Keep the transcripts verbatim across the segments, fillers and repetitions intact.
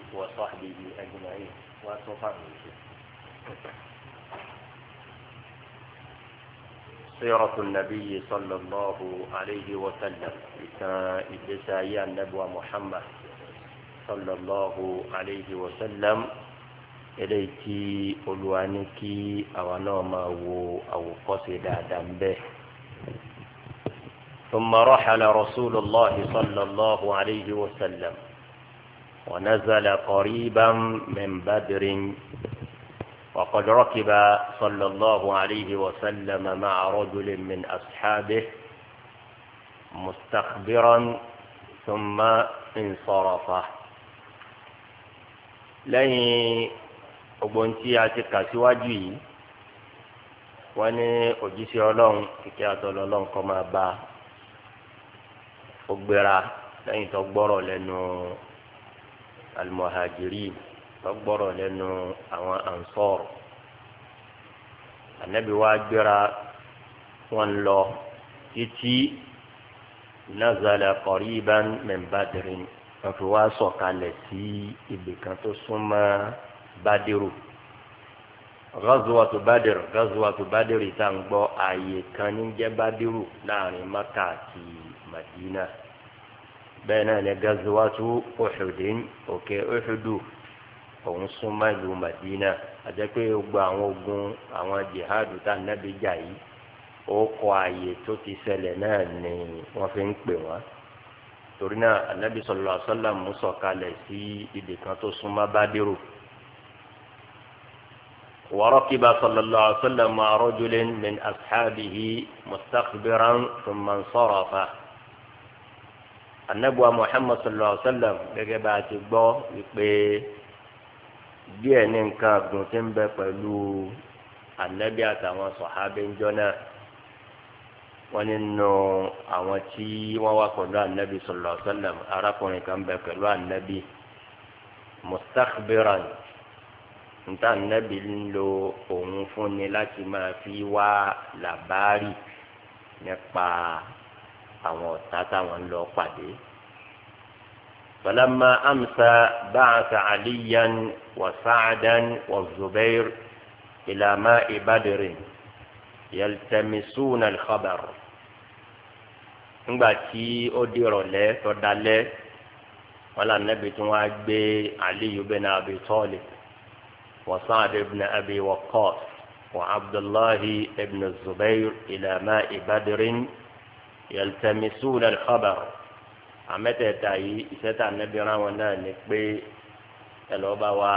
وصحبه أجمعين وصفحه. سيرة النبي صلى الله عليه وسلم إدسايا النبوة محمد صلى الله عليه وسلم إليكي ألوانكي أو نوما أو قصدا دمبه. ثم رحل رسول الله صلى الله عليه وسلم ونزل قريبا من بدر، وقد ركب صلى الله عليه وسلم مع رجل من أصحابه مستخبرا ثم انصرف. لين أبنتي أتكاسواجي وأني أجيسي أولون كي أتولون كما با أكبر لين تكبر لأنه المهاجرين tọgbọrọ lẹ́nu àwọn ansọr. Ànábì wa gbéra wọn lọ títí nazala qariban min Badrin, wọn fi wá sọ̀kalẹ̀ sí ibì kan tó súnmọ́ Badiru. Ghazwatu Badr Ghazwatu Badr tá ń gbọ́ ààyè kan ní jẹ́ Badiru láàrin Maka àti Madina. Bẹ́ẹ̀ náà ní Ghazwatu Uhudin, òkè Uhudu òun súnmọ́ ìlú Madina. Àjẹpé gbogbo àwọn ogun àwọn jihadu tá Ànábì jà yìí ó kọ ààyè tó ti ṣẹlẹ̀ náà ni wọ́n fi ń pè wọ́n. Torí náà Ànábì sallallahu alaihi wasallam mú sọ̀kalẹ̀ sí ibì kan tó súnmọ́ Badiru. wa rakiba sallallahu alaihi wasallam ma'a rajulin min ashabihi mustakhbiran thumma insarafa. Ànábì wa Muhammad sallallahu alaihi wasallam gẹ́gẹ́ bá a ti gbọ́ wípé díẹ̀ ní nǹkan àgùn tí ń bẹ pẹ̀lú Ànábì àtàwọn sọ̀hábẹ́ ńjọ́ náà. Wọ́n nínú àwọn tí wọ́n wá pẹ̀lú Ànábì sallallahu alaihi wasallam arákùnrin kan bẹ pẹ̀lú Ànábì mustakhbiran. Níta Ànábì ń lo òun fúnni láti máa fi wá làbárì nípa àwọn ọ̀tá táwọn ń lọ pàdé. فلما أمسى بعث عليا وسعدا والزبير إلى ماء بدر يلتمسون الخبر. nígbà tí ó di ìrọ̀lẹ́ tó dalẹ́ wọn là Nábì tí wọ́n á gbé Aliyu bin Abi Talib wa Sa'd ibn Abi Waqqas wa Abdullahi ibn Zubair ila ma'i Badrin yaltamisuna al-khabar. Àmẹ́tẹ̀ẹ̀ta yìí ìṣẹ́ta Ànábì rán wọn náà ni pé ẹ lọ́ọ́ bá wa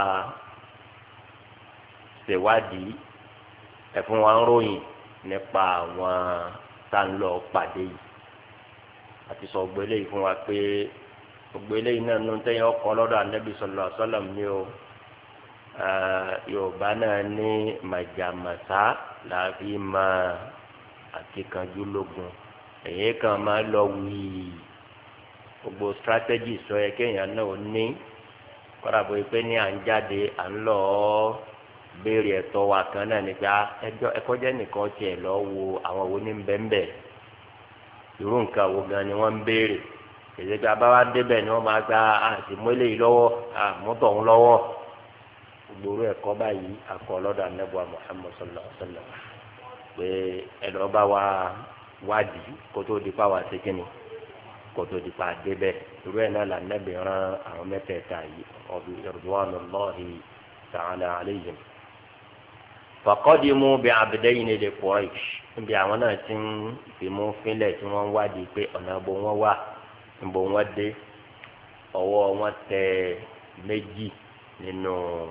ṣèwádìí ẹ fún wa ń ròyìn nípa àwọn tá ń lọ pàdé yìí. Àti sọ gbélé yìí fún wa pé gbélé yìí náà ló ń tẹ́yìn ọkọ̀ lọ́dọ̀ Ànábì sallallahu alaihi wasallam ní o. Yorùbá náà ní màjàmásá làbí máa àkíkanjú lógun. Èyí kan máa lọ wíì gbogbo strategy sọ yẹ kéèyàn náà ní kọ́ra bóyá pé ní à ń jáde à ń lọ béèrè ẹ̀tọ́ wa kan náà nígbà ẹjọ́ ẹ̀kọ́jẹ́ nìkan tiẹ̀ lọ wo àwọn wo ní bẹ́ẹ̀nbẹ́ irú nǹkan wo gan ni wọ́n ń béèrè. èdè tí a bá wá débẹ̀ ni wọ́n máa gba àtìmọ́lẹ̀ yìí lọ́wọ́ àmọ́tọ̀ ń lọ́wọ́. gbogbo ẹ̀kọ́ báyìí akọ lọ́dọ̀ Ànábì Muhammad sallallahu alaihi wasallam pé ẹ̀lọ́ bá wa wádìí kó tó di pa wá sí kínní kótó di pa débẹ̀. irú ẹ̀ náà là Nábì rán àwọn mẹ́tẹ̀ẹ̀ta yìí ridwanullahi ta'ala alayhim. faqadimu bi'abdayni li Quraysh. níbi àwọn náà ti ń fìmú fínlẹ̀ tí wọ́n ń wádìí pé ọ̀nà bo wọn wà níbo wọn dé. ọwọ́ wọn tẹ méjì nínú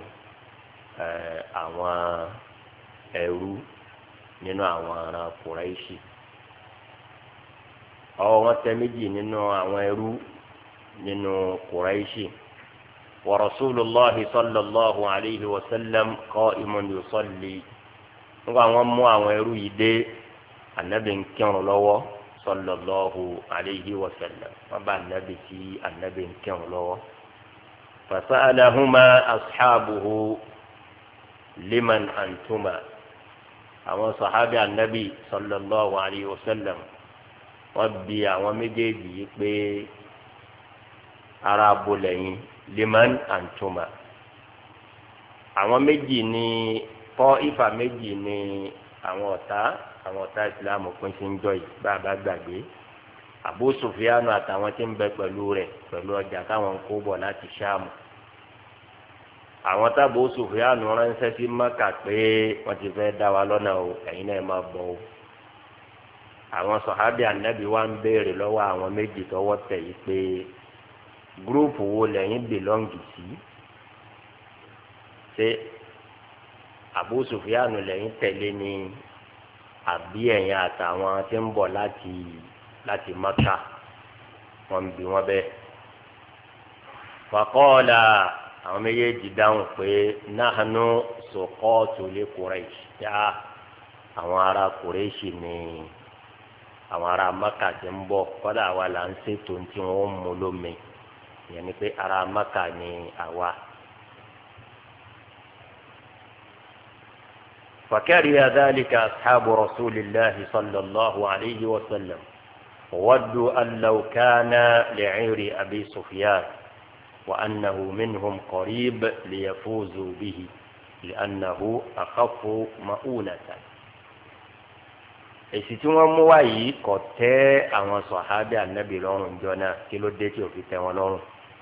àwọn ẹrú nínú àwọn ará Quraysh. ọwọ́ wọn tẹ méjì nínú àwọn ẹrú nínú Quraishi. wa Rasulullahi sallallahu alayhi wa sallam qa'imun yusalli. nígbà wọn mú àwọn ẹrú yìí dé Ànábì ń kírun lọ́wọ́ sallallahu alayhi wa sallam. wọn bá Ànábì tí Ànábì ń kírun lọ́wọ́. fasa'alahuma ashabuhu liman antuma. àwọn sàhábì Ànábì sallallahu alayhi wa sallam wọ́n bi àwọn méjèèjì yìí pé ara abo lẹ́yìn liman antuma àwọn méjì ní kọ́ ìfà méjì ní àwọn ọ̀tá àwọn ọ̀tá ìsìlámù pín sí ń jọ yìí bá a bá gbàgbé Abu Sufyanu àtàwọn tí ń bẹ pẹ̀lú rẹ̀ pẹ̀lú ọjà táwọn ń kó bọ̀ láti Ṣáàmù àwọn tábò Sufyanu ránṣẹ́ sí Mẹ́kà pé wọ́n ti fẹ́ dá wa lọ́nà o ẹ̀yin náà máa bọ̀ o àwọn sọ̀hábì ànábì wa ń béèrè lọ́wọ́ àwọn méjì tọwọ́ tẹ̀ yìí pé gúrúùpù wo lẹ́yìn bìlọ́ǹgì sí ṣé Abu Sufyanu lẹ́yìn tẹ̀lé ní àbí ẹ̀yin àtàwọn tí ń bọ̀ láti láti Mẹ́kà wọ́n ń bi wọ́n bẹ́ẹ̀. faqala àwọn méjèèjì dáhùn pé nahnu suqatu li Quraysh yá àwọn ará Quraysh ni àwọn ará Mẹ́kà tí ń bọ̀ kọ́dà àwa là ń ṣètò tí wọ́n mú lómi ìyẹn ni pé ará Mẹ́kà ni àwa. فكره ذلك أصحاب رسول الله صلى الله عليه وسلم وودوا أن لو كان لعير أبي سفيان وأنه منهم قريب ليفوزوا به لأنه أخف مؤونة èsì tí wọ́n mú wá yìí kò tẹ́ àwọn sọ̀hábì ànábì lọ́rùn jọ náà kí ló dé tí ò fi tẹ́ wọn lọ́rùn.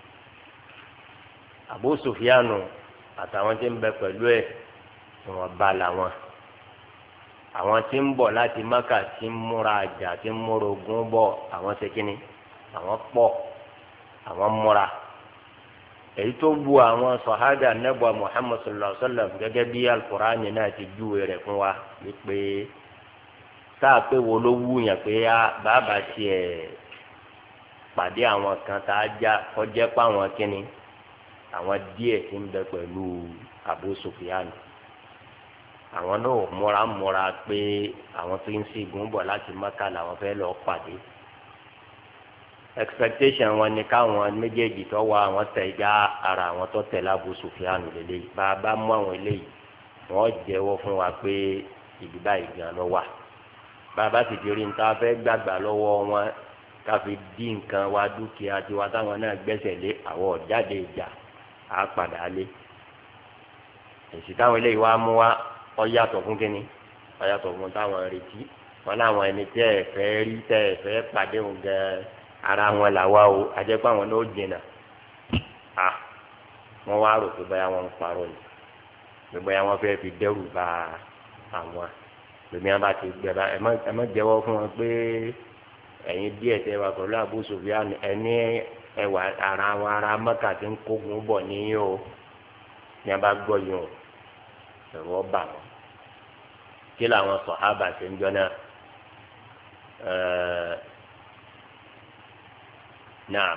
Abu Sufyanu àtàwọn tí ń bẹ pẹ̀lú ẹ̀ wọ́n bá làwọn àwọn tí ń bọ̀ láti Mákà tí ń múra àjà tí ń múra ogun bọ̀ àwọn ṣe kínní àwọn pọ̀ àwọn múra èyí tó bu àwọn sọ̀hábì ànábì Muhammad sallallahu alaihi wasallam gẹ́gẹ́ bí Al-Qur'ani náà ti júwe rẹ̀ fún wa wípé sáà pé wo ló wú yàn pé á bàbá tiẹ̀ pàdé àwọn kan tá a já kọjá pa àwọn kínní àwọn díẹ̀ tí ń bẹ pẹ̀lú Abu Sufyan àwọn náà múra múra pé àwọn tó ń ṣègùn bọ̀ láti Mákà làwọn fẹ́ lọ pàdé expectation wọn ni káwọn méjèèjì tó wá àwọn tẹ̀ já ara àwọn tó tẹ̀lé Abu Sufyan lélẹ́yìí bá a bá mú àwọn eléyìí wọ́n jẹ́wọ́ fún wa pé ibi báyìí gan lọ wà bàbá sì ti rí níta fẹ́ gbàgbà lọ́wọ́ wọn káfi dí nǹkan wa dúkìá tiwa táwọn náà gbẹ́sẹ̀ lé àwọn ọ̀jáde ìjà á padà lé èsì táwọn eléyìí wá mú wa ó yàtọ̀ fún kínní ó yàtọ̀ fún táwọn retí wọn láwọn ẹni tẹ́ ẹ fẹ́ rí tẹ́ ẹ fẹ́ pàdé òun gan ara wọn làwa o àjẹpọ̀ àwọn náà ó jìnnà à wọ́n wá rò pé báyà wọn ń parọ́ ni pé báyà wọn fẹ́ fi dẹ́rù bà àwọn lèmi àbá ti gbẹba ẹ má jẹ́wọ́ fún wọn pé ẹ̀yin díẹ̀ tẹ́ wà pẹ̀lú Abu Sufyan ẹni ẹwà ara wọn ara Mẹ́kà tí ń kógun bọ̀ níyìn o ní a bá gbọ́ yìí o ẹ̀rọ bà wọn kí làwọn sọ̀hábà ṣe ń jọ náà ẹ̀ẹ́ naam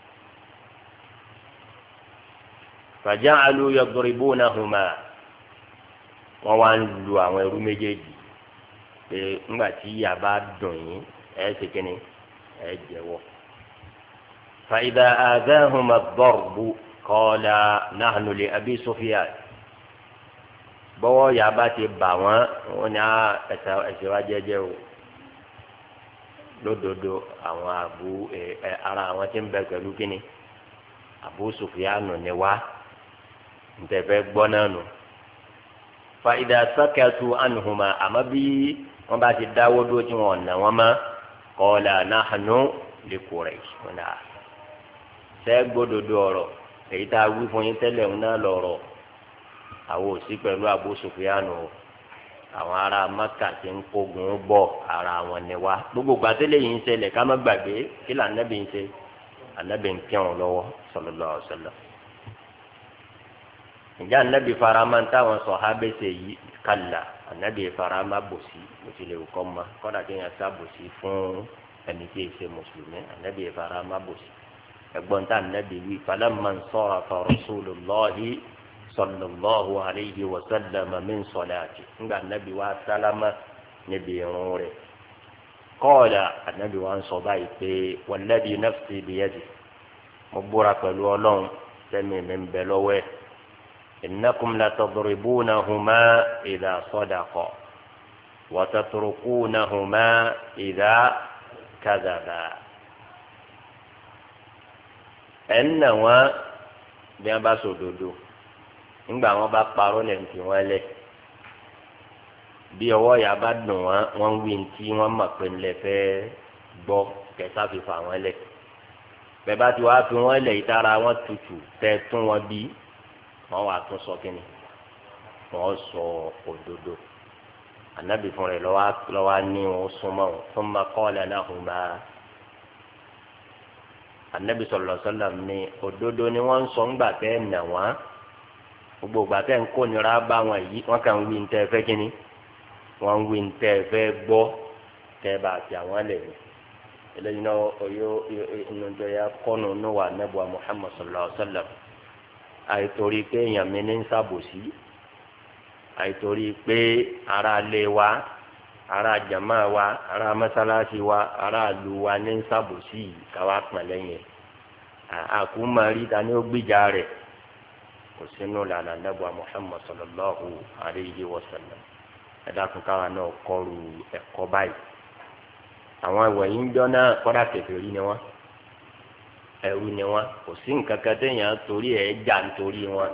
faja'alu yadribunahuma wọ́n wá ń lu àwọn ẹrú méjèèjì pé ńgbà tí ìyá bá dùn yín ẹ ṣe kínní ẹ jẹ́wọ́. فإذا آذاهما الضرب قال نحن لأبي سفيان bọ́wọ́ ìyá bá ti bà wọ́n wọ́n ní ẹsẹ̀ wá jẹ́jẹ́ o lódodo àwọn àbú ẹ ara àwọn tí ń bẹ pẹ̀lú kínní Abu Sufyanu ni wá ntẹ̀fẹ́ gbọ́ náà nù. فإذا سكتوا عنهما àmọ́ bí wọ́n bá ti dáwọ́ dúró tí wọ́n nà wọ́n mọ́ قال نحن لقريش wọn náà sẹ́ gbódodo ọ̀rọ̀ èyí tá a wí fún yín tẹ́lẹ̀ ń náà lọ̀rọ̀ àwọn òsì pẹ̀lú Abu Sufyanu àwọn ará Mẹ́kà tí ń kógun bọ̀ ara wọn ni wá gbogbo gbàtẹ́lẹ̀ yìí ń ṣẹlẹ̀ ká má gbàgbé kí là Ànábì ń ṣe Ànábì ń kírun lọ́wọ́ sallallahu alaihi wasallam. ǹjẹ́ Ànábì farama táwọn sọ̀hábẹ́ ṣe yìí kàlà Ànábì farama bòsí òtítẹ́ òkọ́ ma kọ́dà kí yẹn sá bòsí fún ẹni tí ì ṣe mùsùlùmí Ànábì farama bòsí ẹ̀gbọ́n tá Ànábì wí falamma nsarafa rasulullahi sallallahu alayhi wa sallam min salati ńgbà Ànábì wa sálámà níbi irun rẹ̀ qala Ànábì wa ń sọ báyìí pé walladhi nafsi biyadihi mo búra pẹ̀lú Ọlọ́run sẹ́mi mi ń bẹ lọ́wọ́ ẹ̀ innakum latadribunahuma idha sadaqa wa tatrukunahuma idha kadhaba ẹ̀ ń nà wọ́n bí wọ́n bá sòdodo nígbà wọ́n bá parọ́ lẹ́yìn tí wọ́n lẹ̀ bí ọwọ́ ìyá bá dùn wọ́n wọ́n wí tí wọ́n mọ̀ pé ńlẹ̀ fẹ́ gbọ́ kẹsà fi fà wọ́n lẹ̀ bẹ́ẹ̀ bá ti wá fi wọ́n lẹ̀ ìtara wọn tutù tẹ́ tún wọn bí wọ́n wà tún sọ kínní wọ́n sọ òdodo anabi fún rẹ̀ lọ́wọ́ ní wọn súnmọ́ wọn fún ma qala lahuma anabi sallallahu alaihi wasallam ní òdodo ni wọ́n ń sọ ńgbà tẹ́ nà wọ́n gbogbo ìgbà tẹ́ ń kó nira bá wọn yìí wọ́n kàn ń wí ní tẹ́ fẹ́ kínní wọ́n ń wí ní tẹ́ fẹ́ gbọ́ tẹ́ bá ti àwọn lẹ̀ ní eléyìí náà oyó inú tó yẹ kọ́nù ní wà nẹ́bùà Muhammad sallallahu alaihi wasallam àìtorí pé èèyàn mi ní ń sàbòsí àìtorí pé ara ilé wa ara jama wa ara mọ́sálásí wa ara ìlú wa ní ń sàbòsí káwá pọ̀ lẹ́yìn àkúmọ̀rí ta ni ó gbìjà rẹ̀ kò sínú lànà nẹ́bùà Muhammad sallallahu alaihi wasallam ẹ̀dá kan káwa náà kọrù ẹ̀kọ́ báyìí àwọn ìwọ̀nyí ń jọ náà kọ́dà kèfèrí ni wọ́n ẹ̀rú ni wọ́n kò sí nǹkan kan téèyàn torí ẹ̀ jà nítorí wọn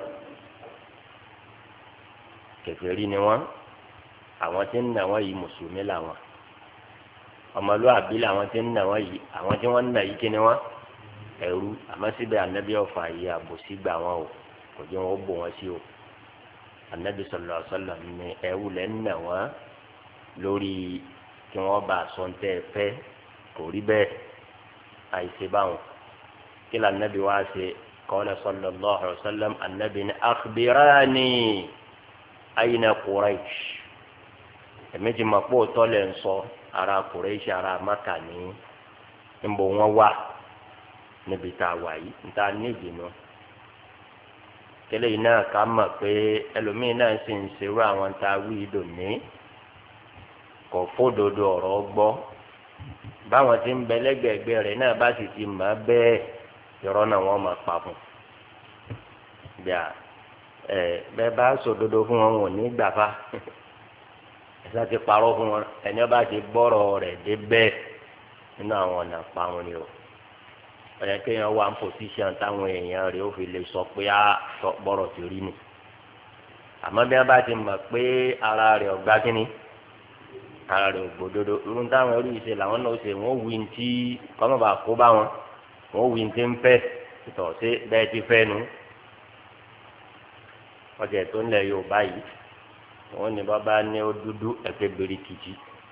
kèfèrí ni wọ́n àwọn tí ń nà wọ́n yìí mùsùlùmí làwọn ọmọlúwàbí làwọn tí ń nà wọ́n yìí àwọn tí wọ́n ń nà yìí kí ni wọ́n ẹ̀rú àmọ́ síbẹ̀ ànábì ọ̀fà yìí àbòsí gbà wọ́n o kò jẹ́ wọn ó bò wọ́n sí o ànábì sallallahu alaihi wasallam ní ẹ̀rú lẹ́ ń nà wọ́n lórí kí wọ́n bá aṣọ ntẹ́ fẹ́ kò rí bẹ́ẹ̀ àìṣe báwọn kí lè anabi wá ṣe qala sallallahu alaihi wasallam anabi ní akhbirani ayna Quraysh ẹ̀mí ti máa pọ̀ tọ́lẹ̀ ń sọ ara Quraysh ara Maka ní níbo wọ́n wà níbi tá a wà yìí níta ní ìdènà kẹlẹ́ yìí náà ká mọ̀ pé ẹlòmíín náà sì ń ṣerú àwọn tá a wí ìdòní kò fódodo ọ̀rọ̀ gbọ́ báwọn tí ń bẹ lẹ́gbẹ̀ẹ́gbẹ́ rẹ̀ náà bá sì ti mọ̀ bẹ́ẹ̀ irọ́ náà wọ́n máa pa fún bíà ẹ bẹ́ẹ̀ bá sòdodo fún wọn wọn ò ní gbàfà ẹ̀sà ti parọ́ fún wọn ẹni ọba ti gbọ́rọ̀ rẹ̀ dé bẹ́ẹ̀ nínú àwọn ọ̀nà pa wọn ni o ọ̀yẹ́ kéèyàn wà ní pòsíṣàn táwọn èèyàn rẹ̀ ó fi lè sọ pé á sọ gbọ́rọ̀ ti rí ni àmọ́ bí wọ́n bá ti mọ̀ pé ara rẹ̀ ọ̀gbá kínní ara rẹ̀ ògbódodo irun táwọn ẹrú yìí ṣe làwọn náà ṣe wọ́n wí ntí kọ́mọ̀bà kó bá wọn wọ́n wí ntí ń fẹ́ tọ̀ ṣé bẹ́ẹ̀ ti fẹ́ nu ọjà tó ń lẹ̀ Yorùbá yìí wọ́n ní bàbá ní ó dúdú ẹ̀pẹ́ birikiti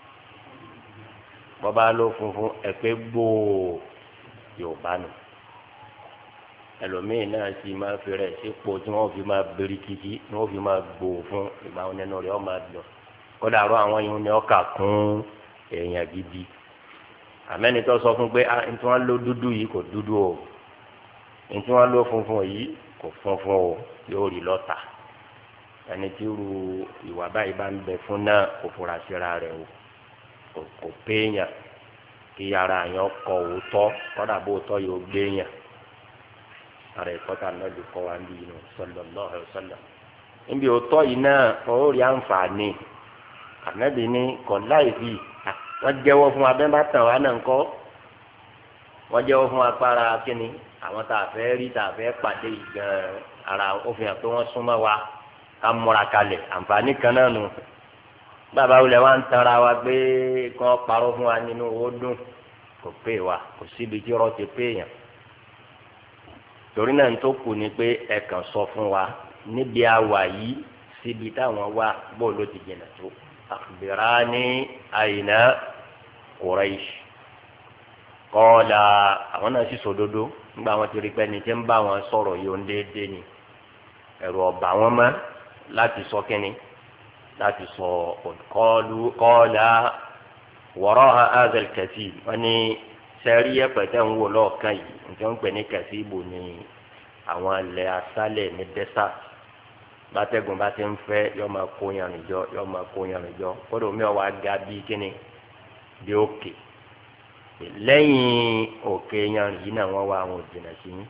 bàbá ló funfun ẹ̀pẹ́ gbòò Yorùbá nù ẹlòmíín náà sì máa fi rẹ̀ sípò tí wọ́n fi máa birikiti tí wọ́n fi máa gbòò fún ìgbà wọn nínú rẹ̀ ọ́ máa dùn kódà àrò àwọn yìí ni ọkà kún èèyàn gidi àmẹ́ni tó sọ fún pé ah ntí wọ́n ló dúdú yìí kò dúdú o ntí wọ́n ló funfun yìí kò funfun o yóò rí lọ́tà ẹni tí irú ìwà báyìí bá ń bẹ fún náà kò fura síra rẹ̀ o kò péyàn kí ara yẹn kọ òótọ́ kódà bó òótọ́ yóò gbéyàn ara ìkọ́ta náà lè kọ́ wa ń bí inú sallallahu alaihi wasallam níbi òótọ́ yìí náà ó rí àǹfààní ànábì ní kọ̀ láì fi wọ́n jẹ́wọ́ fún abẹ́ńbà tàn wá náà ńkọ́ wọ́n jẹ́wọ́ fún apára kínní àwọn tá a fẹ́ rí tá a fẹ́ pàdé gan ara ó fi hàn pé wọ́n súnmọ́ wa ká múra kalẹ̀ àǹfààní kan náà nù bàbá wulẹ̀ wá ń tanra wa pé kí wọ́n parọ́ fún wa nínú owó dùn kò pé wa kò síbi tí ọ̀rọ̀ ti pé yàn torí náà tó kù ni pé ẹ kàn sọ fún wa níbi àwà yìí síbi táwọn wà bó ló ti jìnnà tó akhbirani àyìnà Quraish kọ́ọ̀là àwọn náà sì sòdodo nígbà wọn ti rí pé ní tí ń bá wọn sọ̀rọ̀ yìí ó ń déédéé ni ẹ̀rù ọ̀bà wọn mọ́ láti sọ kínní láti sọ kọ́ọ̀là wọ̀rọ̀ azal kẹsì wọn ni sẹ́rí ẹ̀pẹ̀tẹ̀ ń wò lọ́ọ̀kan yìí nǹkan ń pè ní kẹsì ibò ní àwọn ilẹ̀ asálẹ̀ ní desert bátẹ́gùn bá ti ń fẹ́ yọ máa kó yanrìn jọ yọ máa kó yanrìn jọ kódò mi ò wá ga bí kíni bí òkè lẹ́yìn òkè yanrìn yìí náà wọ́n wá àwọn òjìnà sí yín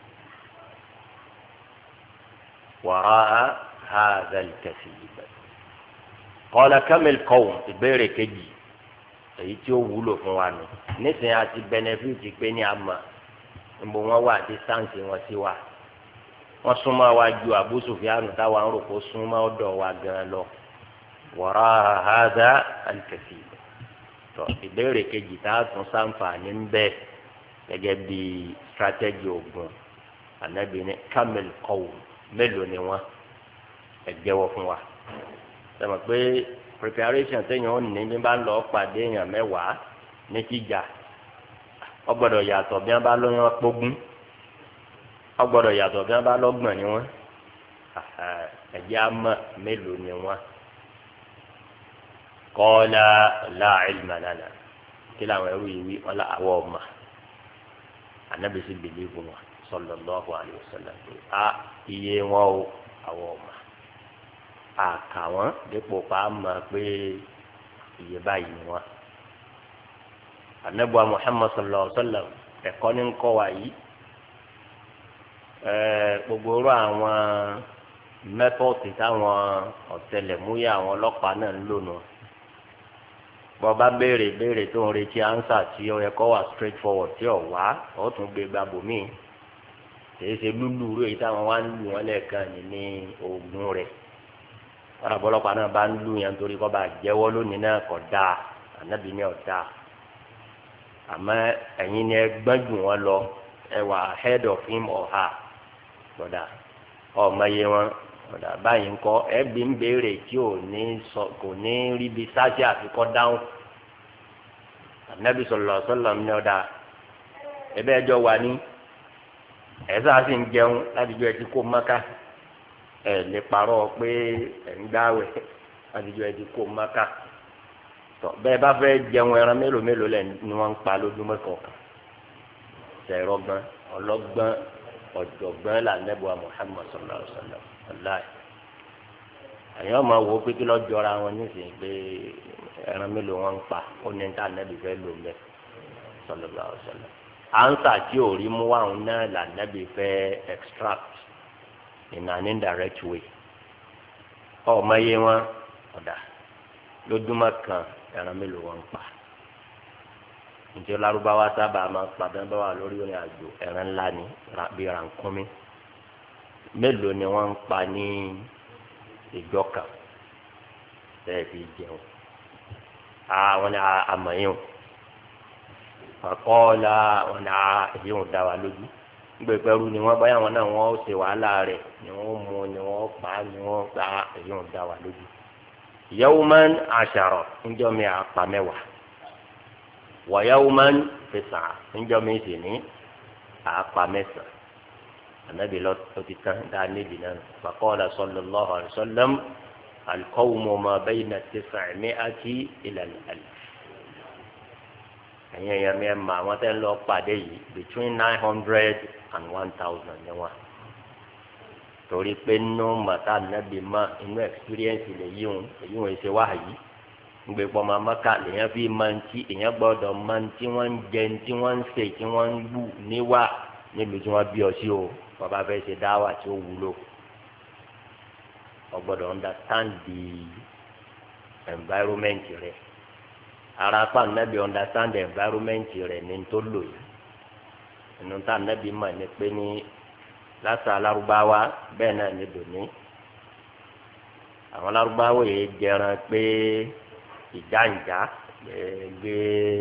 wàrà hàdà kẹsì yìí qala kamil qawm ìbéèrè kejì èyí tí ó wúlò fún wa nù nísìnyí àti bẹnẹfìtì pé ní àmà níbo wọn wà distance wọn sí wa wọ́n súnmọ́ wa ju Abu Sufyan táwa ń rò kó súnmọ́ ọ̀dọ̀ wa gan lọ wọ́rọ́ hadha al-kathir. tọ́ ìbéèrè kejì tá a tún sáǹfààní ń bẹ gẹ́gẹ́ bí strategy ogun Ànábì ní kamil qawm mélòó ni wọ́n ẹ jẹ́wọ́ fún wa. sọ pé preparation téèyàn ó ní bí bá ń lọ pàdé èèyàn mẹ́wàá ní jíjà ó gbọ́dọ̀ yàtọ̀ bí wọ́n bá lóyún ọpọ́gún ó gbọ́dọ̀ yàtọ̀ bí wọ́n bá lọ́gbọ̀n ni wọ́n ẹ̀jẹ̀ á mọ̀ mélòó ni wọ́n. qala la ilma lana kí làwọn ẹrú yìí wí wọn àwọ̀ ọ̀ma Ànábì sì bìlí fún wa sallallahu alaihi wasallam a iye wọn o àwọ̀ ọ̀ma àkà wọn dípò pa á mọ̀ pé iye báyìí ni wọn. Ànábì Muhammad sallallahu alaihi wasallam ẹ̀kọ́ ní ń kọ́ wa yìí gbogbo orú àwọn mẹ́tọ́ọ̀tì táwọn ọ̀tẹlẹ̀múyẹ́ àwọn ọlọ́pàá náà ń lò nù. bọ́ba béèrè béèrè tó ń retí ánsà tí ó yẹ kó wà straight forward tí ò wá ó tún gbé gbàbọ̀ míì kìí ṣe lúlù rẹ̀ táwọn wá ń lù wọ́n lẹ́ẹ̀kan ní ní oògùn rẹ̀ wọ́n àbọ̀lọ́pàá náà bá ń lù yẹn nítorí kó bá jẹ́wọ́ lónìí náà kò dáa Ànábì ní ò dáa àmọ́ ẹ̀yin ni ẹ gbọ́n jù wọ́n lọ ẹ wà ahead of him or her gbọ́dà ọmọ yẹ wọn gbọ́dà báyìí ńkọ́ ẹbí ń béèrè tí ò ní sọ kò ní rí bí sáṣẹ àfikọ́ dáhùn Ànábì sallallahu alaihi wasallam ní ọ̀dà ẹbẹ́ ẹjọ́ wà ní ẹ̀sà sì ń jẹun láti jọ ẹtí kó Mákà ẹ̀ lè parọ́ pé ẹ̀ ń gbáwẹ̀ láti jọ ẹtí kó Mákà tọ́ bẹ́ẹ̀ bá fẹ́ jẹun ẹran mélòó mélòó lẹ̀ ni wọ́n ń pa lójúmọ́ kọ̀ọ̀kan ṣẹ̀rọ̀gbọ́n ọlọ́gbọ́n ọ̀jọ̀gbọ́n là nẹ́bùa Muhammad sallallahu alaihi wasallam aláì àyàn máa wo pé kí lọ́ọ́ jọra wọn nísìnyí pé ẹran mélòó wọn ń pa ó ní níta nẹ́bì fẹ́ lò mẹ́ sallallahu alaihi wasallam ansa tí ò rí mú àwọn náà là nẹ́bì fẹ́ extract in an indirect way ọmọ yé wọn ọ̀dà lójúmọ́ kan ẹran mélòó wọn ń pa njẹ Lárúbáwá sábà máa padà bá wà lórí orin àjò ẹran ńlá ni bí rànkúnmí mélòó ni wọ́n ń pa ní ìjọ kan bẹ́ẹ̀ fi jẹun àwọn ni àmọ̀yìn àkọọ́lá wọn ni èyí ń dá wa lójú gbé pẹ́rú ni wọ́n báyà wọn náà wọ́n ṣe wàhálà rẹ̀ ni wọ́n mú ni wọ́n pa ni wọ́n gba èyí ń dá wa lójú yawman ashara ńjọ́ mi àpá mẹ́wàá wa yawman tis'a ńjọ́ mi sì ní àpá mẹ́sàn-án. النبي لا تتهدى النبي فقال صلى الله عليه وسلم القوم ما بين التسعمائة إلى الألف ẹ̀yin ẹ̀yà mi ẹ̀ mọ àwọn tẹ́ ń lọ pàdé yìí between nine hundred and one thousand ni wọ́n torí pé nínú màtá nàbì mọ́ inú experience lè yí wọn èyí wọn ṣe wá yìí gbé pọ́ máa mọ́ká lèyàn fi máa ń tí èyàn gbọ́dọ̀ máa ń tí wọ́n ń jẹ tí wọ́n ń ṣe tí wọ́n ń lù níwà níbi tí wọ́n bí ọ sí o bàbá fẹ́ ṣe dáwà tí ó wúlò o gbọ́dọ̀ understand the environment rẹ ara pa nàbì understand the environment rẹ ní tó lò yìí inú tá nàbì mọ̀ ní pé ní lásà Lárúbáwá bẹ́ẹ̀ náà ní dòní àwọn Lárúbáwá yìí jẹran pé ìjànjà gbé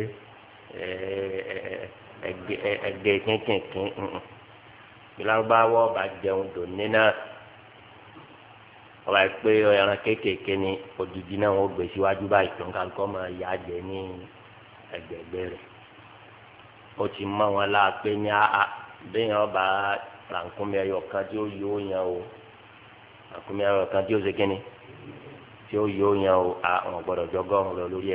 ẹgbẹ́ kínkìnkín Lárúbáwá ọba jẹun dòní náà ọba yìí pé ẹran kéékèèké ni òdìdí náà wọ́n gbé síwájú báyìí tó ń ká kọ́ máa yá jẹ ní ẹgbẹ̀gbẹ̀ rẹ̀ ó ti mọ wọn láà pé ní àá bẹ́ẹ̀ ọba rànkúnmí ẹyọ kan tí ó yóò yan o rànkúnmí ẹyọ kan tí ó ṣe kínní tí ó yóò yan o àwọn gbọ́dọ̀ jọgọrùn lọ lórí ẹ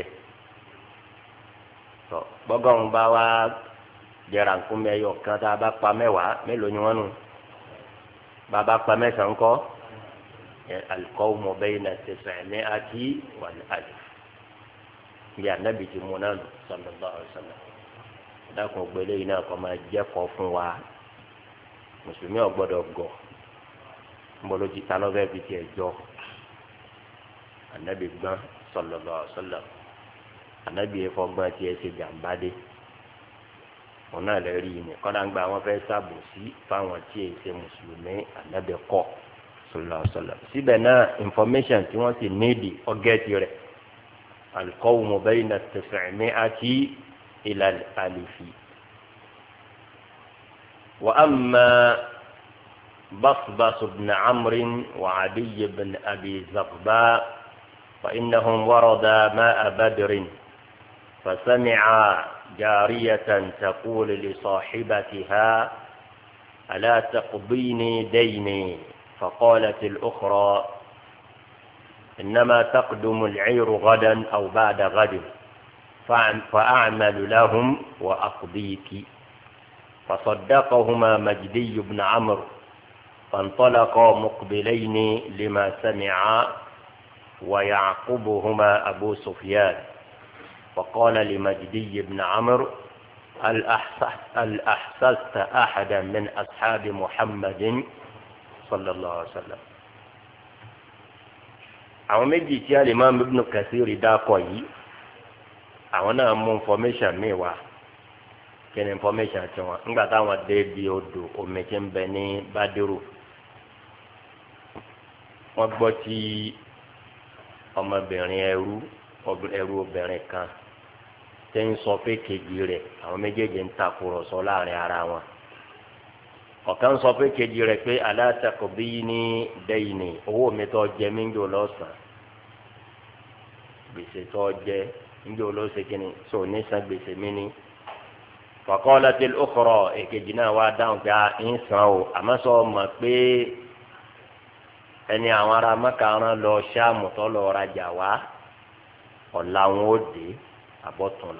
tọ gbọgọrùn bá wá jẹ rànkúnmí ẹyọ kan tá a bá pa mẹ́wàá mélòó ni wọn nù bàbá pa mẹ́sàn-án kọ́ al-qawmu bayna tis'imi'ati wal alf bí anabi ti mú náà lò sallallahu alaihi wasallam dákun gbélé yìí náà kọ́ máa jẹ́kọ̀ọ́ fún wa mùsùlùmí ò gbọ́dọ̀ gọ̀ ńbọ̀lọ́ ti ta lọ́fẹ́ fi tiẹ̀ jọ anabi gbọ́n sallallahu alaihi wasallam anabi yẹ fọgbọ́n tiẹ̀ ṣe jàmbá dé wọn náà lè rí ni kọ́dà ń gba àwọn fẹ́ ṣàbòsí fáwọn tí èyí ṣe mùsùlùmí ànábì kọ́ sallallahu alaihi wasallam. síbẹ̀ náà information tí wọ́n sì níìdì ọgẹ́tì rẹ̀ al-qawmu bayna at-tis'imi'ati ila al-alifi. wa amma بصبص بن عمرو وعدي بن أبي زغباء فإنهم وردا ماء بدر فسمعا جارية تقول لصاحبتها ألا تقضيني ديني فقالت الأخرى إنما تقدم العير غدا أو بعد غد فأعمل لهم وأقضيك فصدقهما مجدي بن عمرو فانطلقا مقبلين لما سمعا ويعقبهما أبو سفيان فقال لمجدي بن عمرو هل أحسست أحدا من أصحاب محمد صلى الله عليه وسلم. àwọn méjì tí Al-Imam Ibn Kathir dákọ̀ yìí àwọn náà mú information mi wá kí ni information tí wọn ńgbà táwọn dé bí odò omi tí ń bẹ ní Bádírù wọ́n gbọ́ tí ọmọbìnrin ẹrú ẹrú obìnrin kan tẹ́ ń sọ pé kejì rẹ̀ àwọn méjèèjì ń takùrọ̀sọ láàrin ara wọn. ọ̀kan sọ pé kejì rẹ̀ pé ala taqdini dayni owó mi tó jẹ mí ń jò lọ́sàn-án gbèsè tó jẹ ń jò lọ́sẹ̀ kínní sọ ní san gbèsè mi ní. faqalatil ukhra èkejì náà wá dáhùn pé ń san o àmọ́ sọ ma pé ẹni àwọn ará mọ́kàrán lọ ṣáàmù tó lọ rajà wá ọ̀la wọn ó dé àbọ̀túnla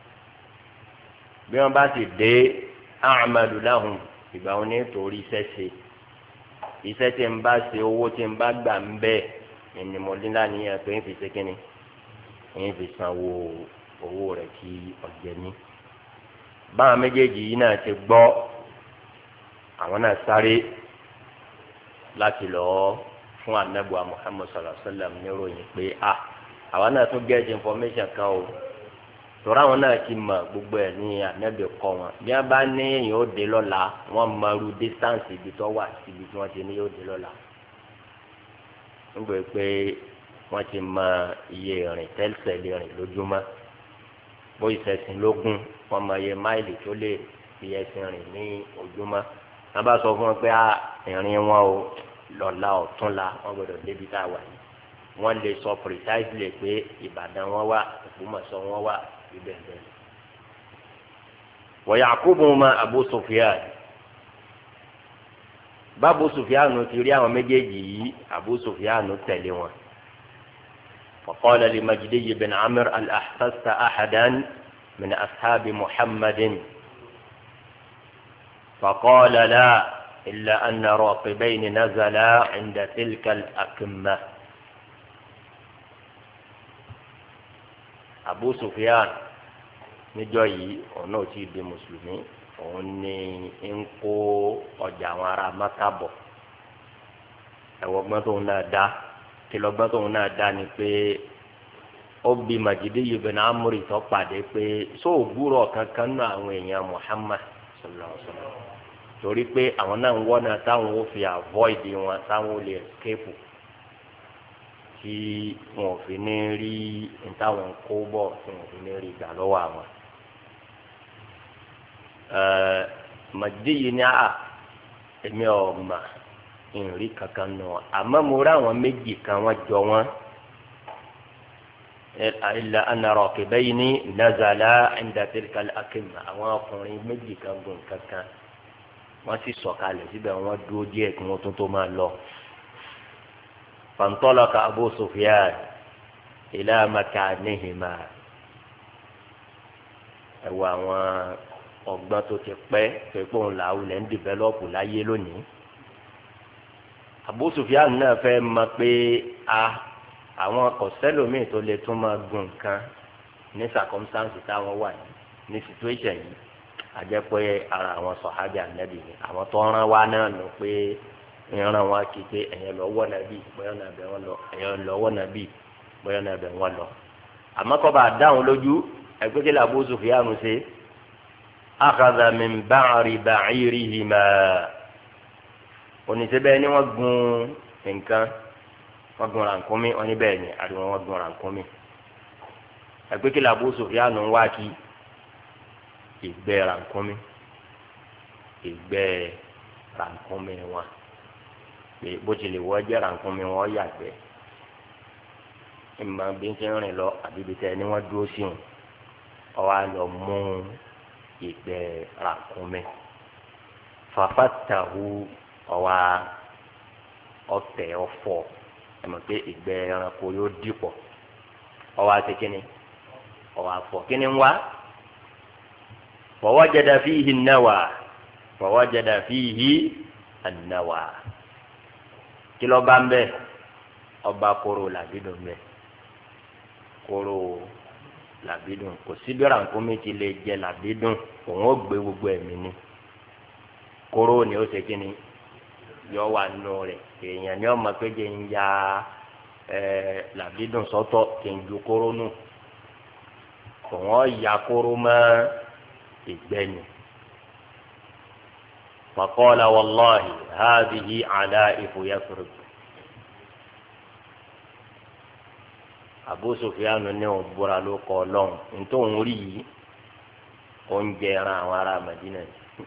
bí wọ́n bá sì dé a'malu lahum ìgbà wọn ní torí iṣẹ́ ṣe iṣẹ́ tí ń bá ṣe owó tí ń bá gbà ń bẹ́ẹ̀ ẹni mo ní láníyàn pé ń fi ṣe kínní ń fi sanwó owó rẹ̀ kí ọ̀jẹ̀ ní. báwọn méjèèjì yìí náà ti gbọ́ àwọn náà sáré láti lọ́ọ́ fún anabu Muhammad sallallahu alaihi wa sallam níròyìn pé a àwa náà tún get information kan o tọ́ra àwọn náà ti mọ gbogbo ẹ̀ ní anabi kọ́ wọn bí wọ́n bá ní èèyàn ó dé lọ́la wọ́n mọ irú distance ibi tó wà síbi tí wọ́n ti ní yóò dé lọ́la nígbà pé wọ́n ti mọ iye ìrìn tẹ́lifẹ̀ lè rìn lójúmọ́ bó ìṣẹ̀sìn lógún wọ́n mọ iye máìlì tó lè fi ẹsìn rìn ní ojúmọ́ wọ́n bá sọ fún wọn pé ìrìn wọn o lọ́la ọ̀túnla wọ́n gbọ́dọ̀ débi tá a wà yìí wọ́n lè sọ precisely pé Ìbàdàn wọn wà Ògbómọ̀ṣọ́ wọn wà ibẹ̀ bẹ́ẹ̀. wa ya'qubuhuma Abu Sufyan bábu Sufyan ti rí àwọn méjèèjì yìí Abu Sufyan tẹ̀lé wọn. faqala li Majdi ibn Amr al ahsasta ahadan min ashabi Muhammadin faqala la. إلا أن راقبين نزلا عند تلك الأكمة. Abu Sufyan níjọ́ yìí òun náà ti di mùsùlùmí òun ní ń kó ọjà àwọn ará Mákà bọ̀ ẹ̀wọ̀gbọ́n tóun náà dá kìlọ̀gbọ́n tóun náà dá ni pé ó bi Majdi ibn Amr tó pàdé pé sóògùrọ̀ kankan náà àwọn èèyàn Muhammad sallallahu alaihi wasallam torí pé àwọn náà ń wọ́nà táwọn ó fi avoid wọn táwọn ó lè escape tí wọn ò fi ní rí táwọn kó bọ̀ tí wọn ò fi ní rí gbà lọ́wọ́ àwọn. Majdi yìí ní à èmi ò mà ìrìn kankan nù àmọ́ mo rí àwọn méjì kan wọ́n jọ wọ́n illa anna raqibayni nazala inda tilka al-akimma àwọn ọkùnrin méjì kan gùn kankan wọ́n sì sọ̀kalẹ̀ síbẹ̀ wọ́n dúró díẹ̀ kí wọ́n tún tó máa lọ. fantalaqa Abu Sufyan ila makanihima ẹ̀wọ̀ àwọn ọgbọ́n tó ti pẹ́ pé òun làwọn lẹ́ ń dìbẹ́lọ́pù láyé lónìí. Abu Sufyan náà fẹ́ mọ̀ pé a àwọn kọ̀sẹ́lòmíì tó lè tún máa gùn nǹkan ní circumstance táwọn wà ní situation yìí àjẹpẹ́ ara àwọn sọ̀hábì ànábì ni àwọn tó rán wa náà lọ pé ìran wa kì í pé ẹ̀yàn lọ́wọ́ nàbì bóyá nàbẹ̀ wọn lọ ẹ̀yàn lọ́wọ́ nàbì bóyá nàbẹ̀ wọn lọ. àmọ́ kọ́ bá dáhùn lójú ẹgbẹ́ kí Abu Sufyan ṣe akhadha min ba'ri ba'irihima oníṣẹ́bẹ́ ni wọ́n gun nǹkan wọ́n gun rànkúnmí wọ́n ní bẹ́ẹ̀ ni àdúgbò wọ́n gun rànkúnmí ẹgbẹ́ kí Abu Sufyan ń wá kí ìgbẹ́ rànkúnmí ìgbẹ́ rànkúnmí wọn pé bó tilẹ̀ wọ́ jẹ́ rànkúnmí wọn yàgbẹ́ ìmọ̀ bí ń ṣe ń rìn lọ àbíbi tẹ ni wọ́n dúró sí wọn ọwọ́ àlọ́ mú ìgbẹ́ rànkúnmí fàfàtàhù ọwọ́ ọ̀tẹ̀ ọ̀fọ̀ ẹ̀mọ̀ pé ìgbẹ́ ẹranko yóò dìpọ̀ ọwọ́ àti kínní ọwọ́ àfọ̀ kínní ń wá fawajada fihi an-nawa fawajada fihi an-nawa kí ló bá ń bẹ ọba kóró làbídùn bẹ kóró làbídùn kò sí bí rànkúnmí ti lè jẹ làbídùn òun ó gbé gbogbo ẹ̀mí ni kóró ni ó ṣe kínní yọ wà nù rẹ̀ èèyàn ni ọmọ pé jẹ́ ń ya ẹ làbídùn sọ́tọ̀ kí n ju kóró nù òun ya kóró mọ́ ìgbẹ́ni. faqala wallahi hadhihi alaifu Yathrib. Abu Sufyan ní òun búra ló kọ́ ọlọ́run nítorí òun rí yìí oúnjẹ ran àwọn ará Madina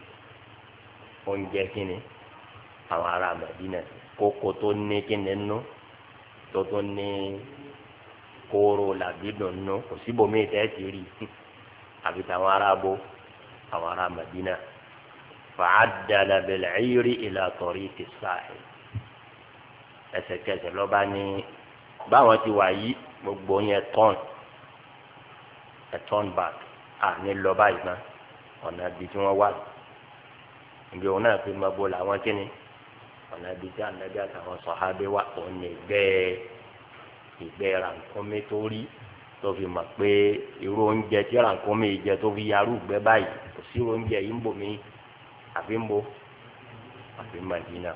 oúnjẹ kínní àwọn ará Madina kókó tó ní kíni nù tó tó ní kóró làbídùn nù kò síbòmí tẹ́ ti rí àbí táwọn ará bó àwọn ará Madina fa'addala bil-'ayri ila tariqi as-sahil ẹsẹ̀kẹsẹ̀ lọ́ba ní báwọn ti wà yí gbogbo yẹn tọ́n ẹ̀ tọ́n back à ní lọ́ba yìí má ọ̀nà ibi tí wọ́n wà ìgbé wọn náà fi máa bó làwọn kíni ọ̀nà ibi tí Ànábì àtàwọn sọ̀hábẹ́ wà òun ní ìgbẹ́ ìgbẹ́ rànkúnmí tó rí tó fi mọ̀ pé irú oúnjẹ tí rànkúnmí jẹ tó fi yarú gbẹ báyìí kò sí irú oúnjẹ yìí ń bò mí àfi ń bo àfi Madina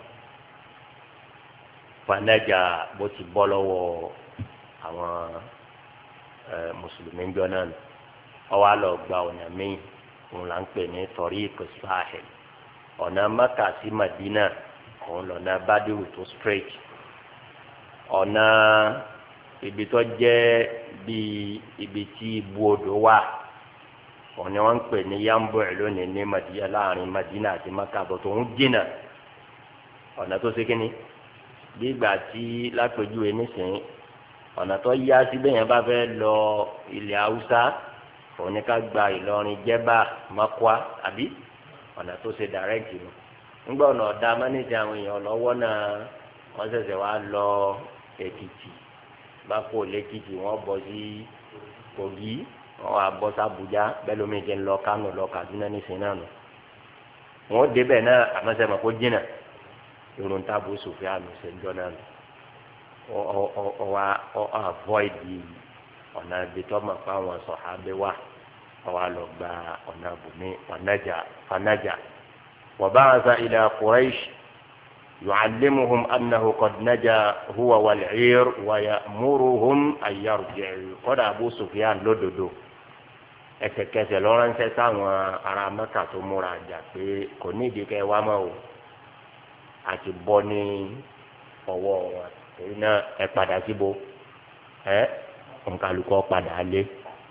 fanajà bó ti bọ́ lọ́wọ́ àwọn mùsùlùmí jọ náà nù ọwọ́ àlọ́ gba ọ̀nà míì òun là ń pè ní tariq as-sahil ọ̀nà Mẹ́kà sí Madina òun lọ́nà bádìrú tó straight ọ̀nà ibi tó jẹ́ bíi ibi tí ibú odò wà òun ni wọ́n ń pè ní Yambu' lónìí ní Madina láàrin Madina àti Mẹ́kà bọ̀ tó ń jìnnà ọ̀nà tó ṣe kínní bí ìgbà tí lápèjúwe nísìnyí ọ̀nà tó yá síbẹ̀ yẹn bá fẹ́ lọ ilẹ̀ Haúsá òun ni ká gba Ìlọrin Jẹ́bà Mákwá àbí ọ̀nà tó ṣe direct nù nígbà ọ̀nà ọ̀dà mánìtì àwọn èèyàn lọ́wọ́ náà wọ́n ṣẹ̀ṣẹ̀ wá lọ Èkìtì bá kó lẹ́kìtì wọ́n bọ́ sí Kogi wọ́n wá bọ́ sí Abuja bẹ́ẹ̀ lómi jẹ́ ń lọ Kánò lọ Kaduna nísìnyí náà nù wọ́n débẹ̀ náà àmọ́sẹ̀mọ̀ kó jìnnà irun tábù Sufyan ṣèjọ́ náà nù ọ wa ọ avoid ọ̀nà ìbítọ́ mọ̀ fáwọn sọ̀hábẹ́ wà ọ wa lọ gba ọ̀nà bùnmí fanajà fanajà wa ba'atha ila Quraysh yu'allimuhum annahu qad naja huwa wal-'ir wa ya'muruhum an yarji'u kọ́dà Abu Sufyan lódodo ẹsẹ̀kẹsẹ̀ lọ́ránṣẹ́ sáwọn ará Mẹ́kà tó múra jà pé kò ní ìdíkẹ́ wá mọ́ o àti bọ́ ní ọwọ́ wọn èyí náà ẹ padà síbo ẹ nkàlùkọ́ padà lé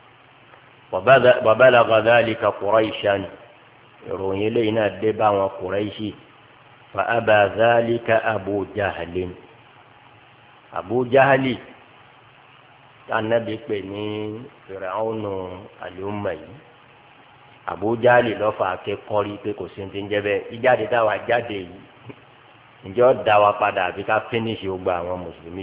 wa balagha dhalika Qurayshan ìròyìn eléyìí náà dé bá wọn Qurayshi fa aba dhalika Abu Jahlin Abu Jahli Ànábì pè ní Fir'aunu al-umma yìí Abu Jahli lọ́fà akẹ́kọ̀ọ́rí pé kò sí ti ń jẹ́ bẹ́ẹ̀ ìjáde táwa jáde yìí ǹjẹ́ ó dá wa padà àbí ká fínísì gbogbo àwọn mùsùlùmí